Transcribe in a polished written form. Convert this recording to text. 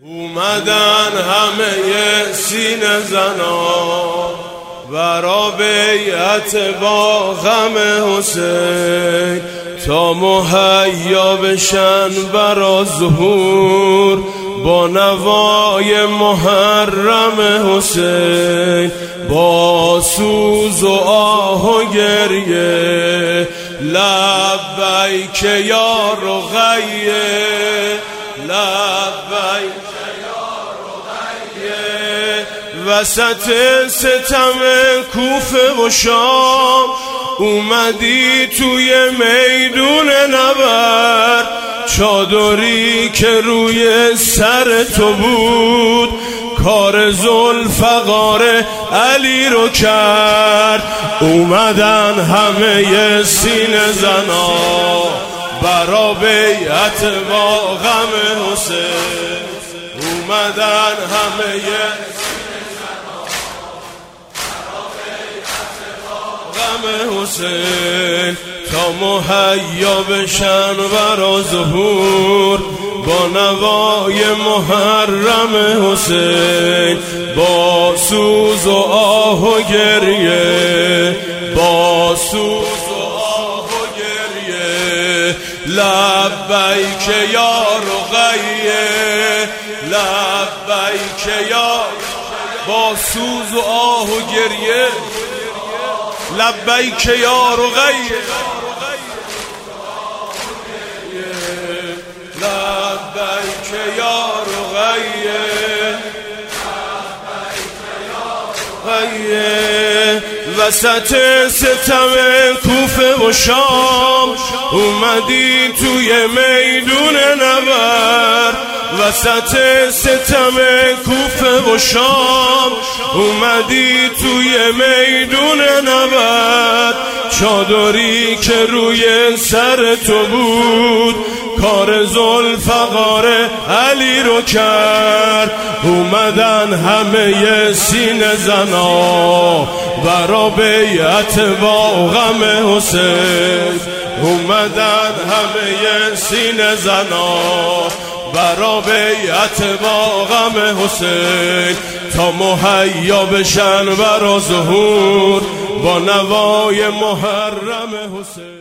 اومدن همه سینه زنا برا بیعت با غم حسین، تا مهیا بشن برا ظهور با نوای محرم حسین. با سوز و آه و گریه لبیک یا رقیه، لبیک وسط ستم کوفه و شام اومدی توی میدون نبرد، چادری که روی سر تو بود کار ذوالفقار علی رو کرد. اومدن همه سینه زنا برا بیعت با غم حسین، اومدن همه حسین تا مهیا بشن برا ظهور با نوای محرم حسین. با سوز و آه و گریه، با سوز و آه و گریه لبیک یا رقیه، لبیک یا، با سوز و آه و گریه لبیک یا رقیه، لبیک یا رقیه، وسط ستم کوفه و شام اومدی توی میدون نبرد، وسط ستم کوفه و شام اومدی توی میدون نبرد، چادری که روی سر تو بود کار ذوالفقار علی رو کرد. اومدن همه سینه زنا برا بیعت با غم حسین، اومدن همه سینه زنا برا بیعت با غم حسین، تا مهیا بشن برا ظهور با نوای محرم حسین.